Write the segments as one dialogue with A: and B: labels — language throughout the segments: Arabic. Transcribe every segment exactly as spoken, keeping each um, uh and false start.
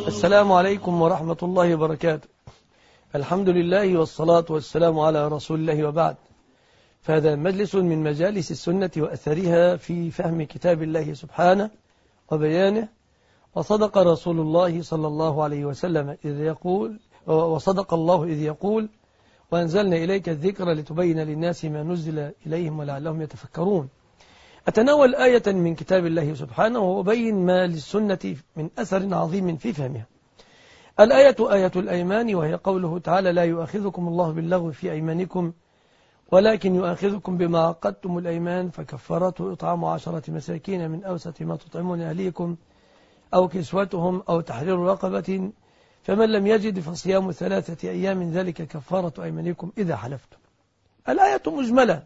A: السلام عليكم ورحمة الله وبركاته. الحمد لله والصلاة والسلام على رسول الله وبعد. فهذا مجلس من مجالس السنة وأثرها في فهم كتاب الله سبحانه وبيانه. وصدق رسول الله صلى الله عليه وسلم إذ يقول وصدق الله إذ يقول وأنزلنا إليك الذكر لتبين للناس ما نزل إليهم ولعلهم يتفكرون. أتناول آية من كتاب الله سبحانه وأبين ما للسنة من أثر عظيم في فهمها. الآية آية الأيمان، وهي قوله تعالى: لا يؤاخذكم الله باللغو في أيمانكم ولكن يؤاخذكم بما عقدتم الأيمان فكفرته إطعام عشرة مساكين من أوسط ما تطعمون أهليكم أو كسوتهم أو تحرير رقبة فمن لم يجد فصيام ثلاثة أيام ذلك كفارة أيمانكم إذا حلفتم. الآية مجملة،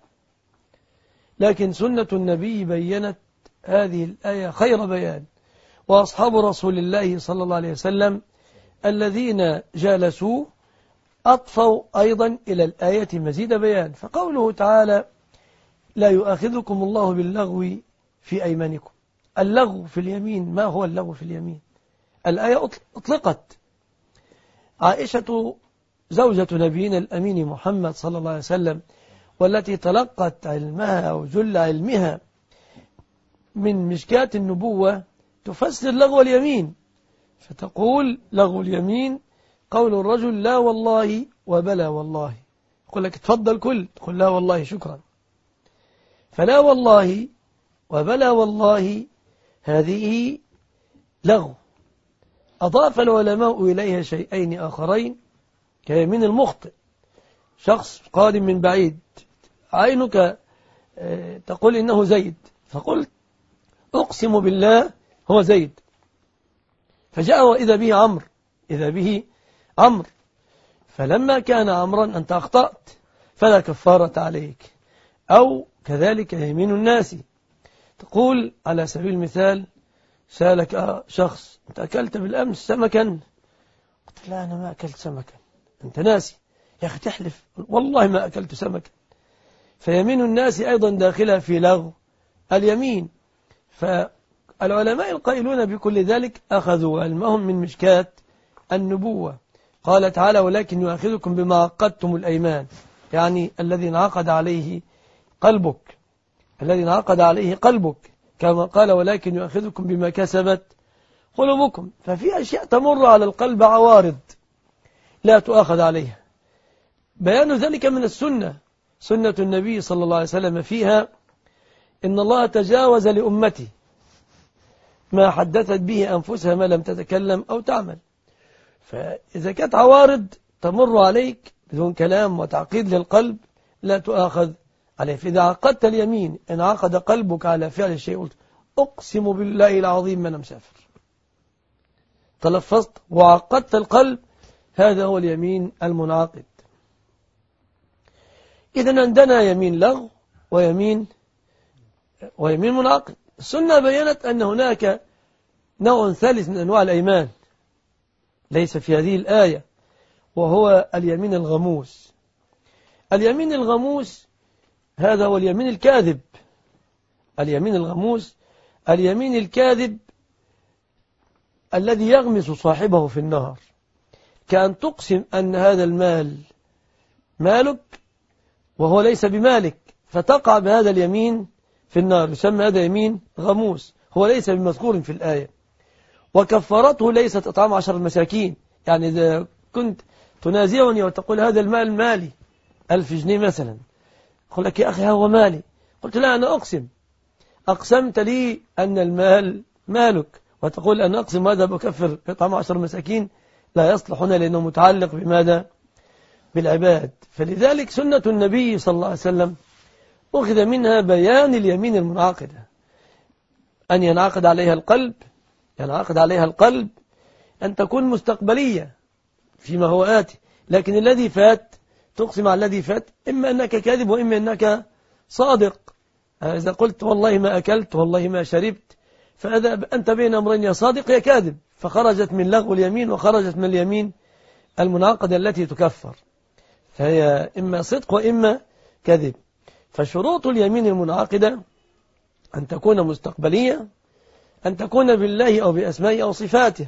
A: لكن سنة النبي بيّنت هذه الآية خير بيان، وأصحاب رسول الله صلى الله عليه وسلم الذين جالسوه أطفوا أيضا إلى الآية مزيد بيان. فقوله تعالى: لا يؤاخذكم الله باللغو في أيمانكم. اللغو في اليمين، ما هو اللغو في اليمين؟ الآية أطلقت. عائشة زوجة نبينا الأمين محمد صلى الله عليه وسلم، والتي تلقت علمها وجل علمها من مشكاة النبوة، تفسر لغو اليمين فتقول: لغو اليمين قول الرجل لا والله وبلا والله. يقول لك تفضل كل، تقول لا والله شكرا. فلا والله وبلا والله هذه لغو. أضاف العلماء إليها شيئين آخرين كيمين المخطئ. شخص قادم من بعيد، عينك تقول إنه زيد، فقلت أقسم بالله هو زيد، فجاء وإذا به عمرو، إذا به عمرو، فلما كان عمرا أنت أخطأت فلا كفارة عليك. أو كذلك يمين الناس، تقول على سبيل المثال: سألك شخص: أنت أكلت بالأمس سمكا؟ قلت: لا، أنا ما أكلت سمكا. أنت ناسي يا أخي، تحلف والله ما أكلت سمكا. فيمين الناس أيضا داخلها في لغو اليمين. فالعلماء القائلون بكل ذلك أخذوا علمهم من مشكاة النبوة. قال تعالى: ولكن يؤاخذكم بما عقدتم الأيمان، يعني الذي انعقد عليه قلبك، الذي انعقد عليه قلبك، كما قال: ولكن يؤاخذكم بما كسبت قلوبكم. ففي أشياء تمر على القلب عوارض لا تؤاخذ عليها. بيان ذلك من السنة، سنة النبي صلى الله عليه وسلم فيها: إن الله تجاوز لأمتي ما حدثت به أنفسها ما لم تتكلم أو تعمل. فإذا كانت عوارض تمر عليك بدون كلام وتعقيد للقلب لا تؤاخذ عليه. فإذا عقدت اليمين، إن عقد قلبك على فعل الشيء، قلت أقسم بالله العظيم ما أنا مسافر، تلفظت وعقدت القلب، هذا هو اليمين المنعقد. إذن عندنا يمين لغو ويمين ويمين منعقد. السنة بيّنت أن هناك نوع ثالث من أنواع الأيمان ليس في هذه الآية، وهو اليمين الغموس. اليمين الغموس هذا هو اليمين الكاذب. اليمين الغموس اليمين الكاذب الذي يغمس صاحبه في النار، كأن تقسم أن هذا المال مالك وهو ليس بمالك، فتقع بهذا اليمين في النار. يسمى هذا يمين غموس، هو ليس بمذكور في الآية. وكفارته ليست إطعام عشر مساكين. يعني إذا كنت تنازعني وتقول هذا المال مالي ألف جنيه مثلا، أقول لك: يا أخي هو مالي. قلت: لا، أنا أقسم. أقسمت لي أن المال مالك، وتقول أنا أقسم هذا بكفر إطعام عشر مساكين، لا يصلح هنا لأنه متعلق بماذا؟ بالعباد. فلذلك سنة النبي صلى الله عليه وسلم أخذ منها بيان اليمين المنعقدة، أن ينعقد عليها القلب، ينعقد عليها القلب أن تكون مستقبلية فيما هو آتي. لكن الذي فات تقسم على الذي فات، إما أنك كاذب وإما أنك صادق. إذا قلت والله ما أكلت والله ما شربت، فهذا أنت بين أمرين، يا صادق يا كاذب، فخرجت من لغو اليمين وخرجت من اليمين المنعقدة التي تكفر، فهي إما صدق وإما كذب. فشروط اليمين المنعقدة أن تكون مستقبلية، أن تكون بالله أو بأسمائه أو صفاته.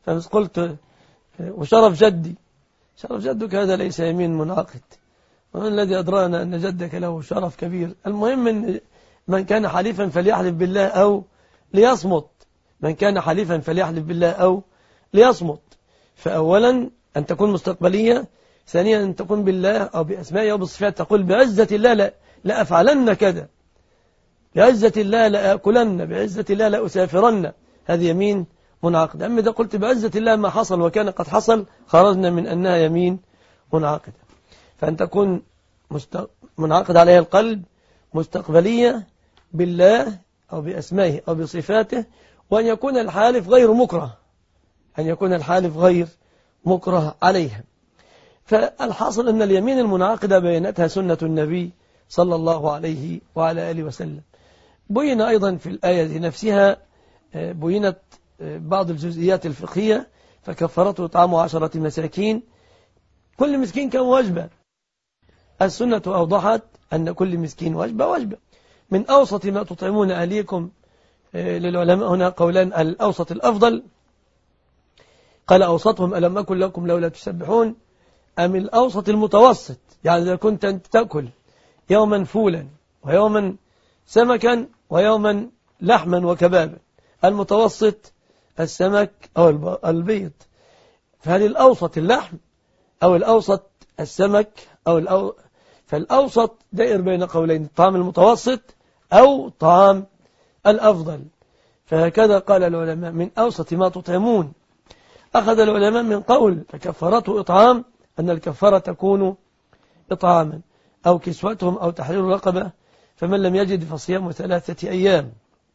A: فقلت وشرف جدي، شرف جدك هذا ليس يمين منعقد، ومن الذي أدرانا أن جدك له شرف كبير. المهم أن من كان حليفا فليحلف بالله أو ليصمت، من كان حليفا فليحلف بالله أو ليصمت. فأولا أن تكون مستقبلية، ثانيا أن تكون بالله أو بأسمائه أو بصفات، تقول بعزة الله لا لأفعلن كذا، بعزة الله لأكلن، بعزة الله لأسافرن، هذه يمين منعقدة. أما إذا قلت بعزة الله ما حصل وكان قد حصل، خرجنا من أنها يمين منعقدة. فأن تكون منعقد عليها القلب، مستقبلية بالله أو بأسمائه أو بصفاته، وأن يكون الحالف غير مكره، أن يكون الحالف غير مكره عليها. فالحاصل أن اليمين المنعقدة بينتها سنة النبي صلى الله عليه وعلى آله وسلم. بين أيضا في الآية نفسها بينت بعض الجزئيات الفقهية، فكفرته إطعام عشرة مساكين، كل مسكين كان وجبة. السنة أوضحت أن كل مسكين وجبة وجبة. من أوسط ما تطعمون أهليكم، للعلماء هنا قولان، الأوسط الأفضل، قال أوسطهم ألم أكن لكم لولا تسبحون، أم الأوسط المتوسط، يعني إذا كنت أنت تأكل يوما فولا ويوما سمكا ويوما لحما وكبابا، المتوسط السمك أو البيض، فهل الأوسط اللحم أو الأوسط السمك أو الأو... فالأوسط دائر بين قولين، الطعام المتوسط أو طعام الأفضل. فهكذا قال العلماء من أوسط ما تطعمون. أخذ العلماء من قول فكفرته إطعام أن الكفارة تكون إطعاما أو كسوتهم أو تحرير رقبة، فمن لم يجد فصيام ثلاثة أيام.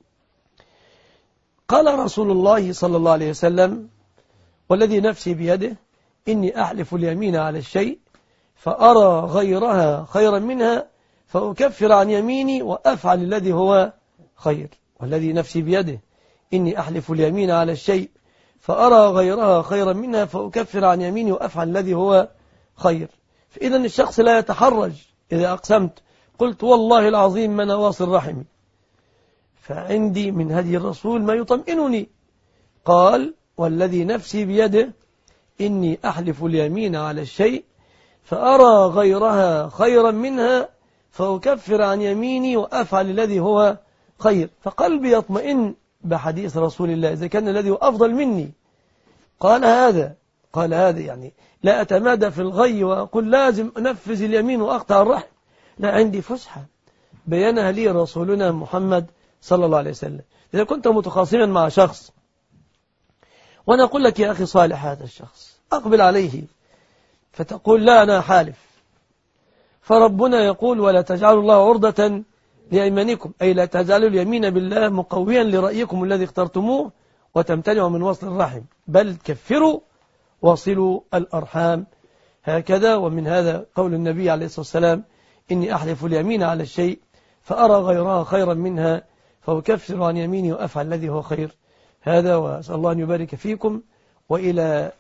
A: قال رسول الله صلى الله عليه وسلم والذي نفسي بيده إني أحلف اليمين على الشيء فأرى غيرها خيرا منها فأكفر عن يميني وأفعل الذي هو خير. والذي نفسي بيده إني أحلف اليمين على الشيء فأرى غيرها خيرا منها فأكفر عن يميني وأفعل الذي هو خير. فإذا الشخص لا يتحرج إذا أقسمت قلت والله العظيم ما نواصي الرحم، فعندي من هدي الرسول ما يطمئنني. قال والذي نفسي بيده إني أحلف اليمين على الشيء فأرى غيرها خيرا منها فأكفر عن يميني وأفعل الذي هو خير. فقلبي يطمئن بحديث رسول الله إذا كان الذي هو أفضل مني قال هذا، قال هذا يعني لا أتمادى في الغي وأقول لازم أنفذ اليمين وأقطع الرحم، لا، عندي فسحة بينها لي رسولنا محمد صلى الله عليه وسلم. إذا كنت متخاصما مع شخص وأنا أقول لك يا أخي صالح هذا الشخص، أقبل عليه فتقول لا أنا حالف، فربنا يقول ولا تجعلوا الله عرضة لأيمانكم، أي لا تجعلوا اليمين بالله مقويا لرأيكم الذي اخترتموه وتمتنعوا من وصل الرحم، بل كفروا وصلوا الأرحام. هكذا. ومن هذا قول النبي عليه الصلاة والسلام إني أحلف اليمين على الشيء فأرى غيرها خيرا منها فأكفر عن يميني وأفعل الذي هو خير. هذا، وأسأل الله أن يبارك فيكم، وإلى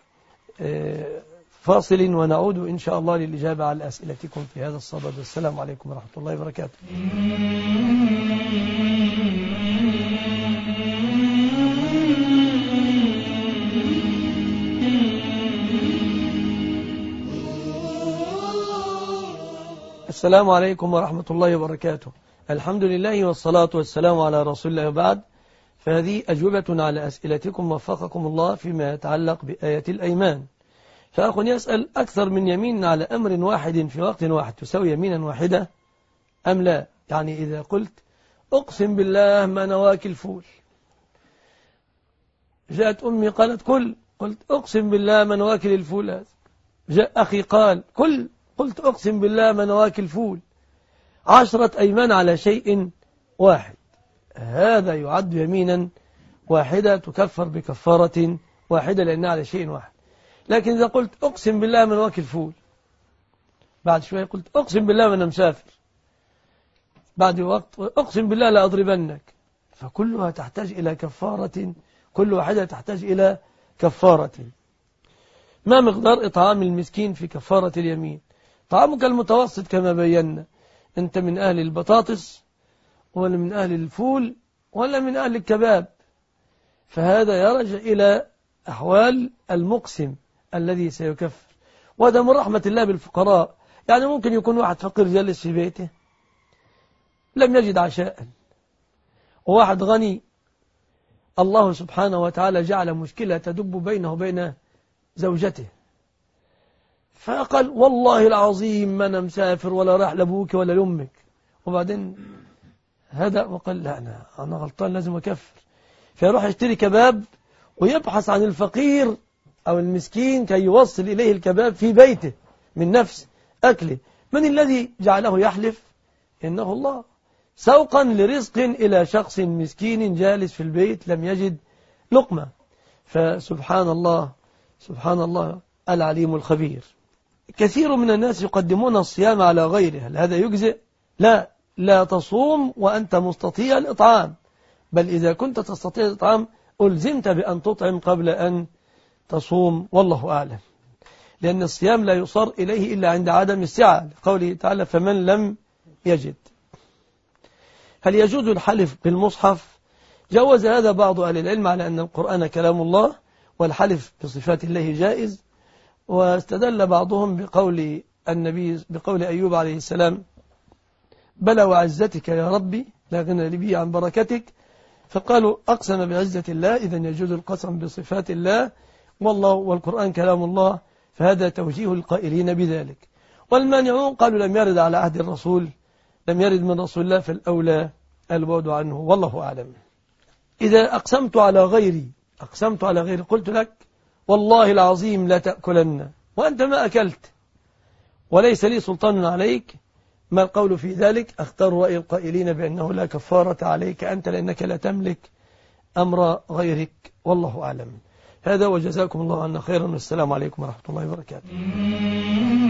A: فاصل ونعود إن شاء الله للإجابة على أسئلتكم في هذا الصدد. السلام عليكم ورحمة الله وبركاته. السلام عليكم ورحمة الله وبركاته. الحمد لله والصلاة والسلام على رسول الله وبعد. فهذه أجوبة على أسئلتكم وفقكم الله فيما يتعلق بآية الأيمان. فأخ يسأل أكثر من يمين على أمر واحد في وقت واحد تساوي يمينا واحدة أم لا؟ يعني إذا قلت أقسم بالله ما نواكل الفول، جاءت أمي قالت كل، قلت أقسم بالله ما نواكل الفول هذا، جاء أخي قال كل، قلت أقسم بالله ما نواكل الفول، عشرة أيمان على شيء واحد، هذا يعد يمينا واحدة تكفر بكفارة واحدة لأنها على شيء واحد. لكن إذا قلت أقسم بالله من واكل فول، بعد شوية قلت أقسم بالله من مسافر، بعد وقت أقسم بالله لا أضربنك، فكلها تحتاج إلى كفارة، كل واحدة تحتاج إلى كفارة. ما مقدار إطعام المسكين في كفارة اليمين؟ طعامك المتوسط كما بينا، أنت من أهل البطاطس ولا من أهل الفول ولا من أهل الكباب، فهذا يرجع إلى أحوال المقسم الذي سيكفر. وهذا من رحمة الله بالفقراء. يعني ممكن يكون واحد فقير جالس في بيته لم يجد عشاء، وواحد غني الله سبحانه وتعالى جعل مشكلة تدب بينه وبين زوجته، فقال والله العظيم ما أنا مسافر ولا راح لأبوك ولا لأمك، وبعدين هدأ وقال لا أنا, أنا غلطان لازم أكفر، فيروح يشتري كباب ويبحث عن الفقير أو المسكين كي يوصل إليه الكباب في بيته من نفس أكله. من الذي جعله يحلف؟ إنه الله، سوقا لرزق إلى شخص مسكين جالس في البيت لم يجد لقمة. فسبحان الله سبحان الله العليم الخبير. كثير من الناس يقدمون الصيام على غيره، هل هذا يجزئ؟ لا، لا تصوم وأنت مستطيع الإطعام، بل إذا كنت تستطيع الإطعام ألزمت بأن تطعم قبل أن تصوم، والله أعلم. لأن الصيام لا يصار إليه إلا عند عدم السعة، قوله تعالى فمن لم يجد. هل يجوز الحلف بالمصحف؟ جوز هذا بعض أهل العلم على أن القرآن كلام الله والحلف بصفات الله جائز، واستدل بعضهم بقول النبي بقول أيوب عليه السلام بلى وعزتك يا ربي لا غنى لي عن بركتك، فقالوا أقسم بعزة الله، إذا يجوز القسم بصفات الله والله والقرآن كلام الله، فهذا توجيه القائلين بذلك. والمانعون قالوا لم يرد على عهد الرسول، لم يرد من رسول الله، فالأولى البعد عنه، والله أعلم. إذا أقسمت على غيري أقسمت على غيري قلت لك والله العظيم لا تأكلن وأنت ما أكلت وليس لي سلطان عليك، ما القول في ذلك؟ أختار رأي القائلين بأنه لا كفارة عليك أنت لأنك لا تملك أمر غيرك، والله أعلم. هذا وجزاكم الله عنا خيرا، والسلام عليكم ورحمة الله وبركاته.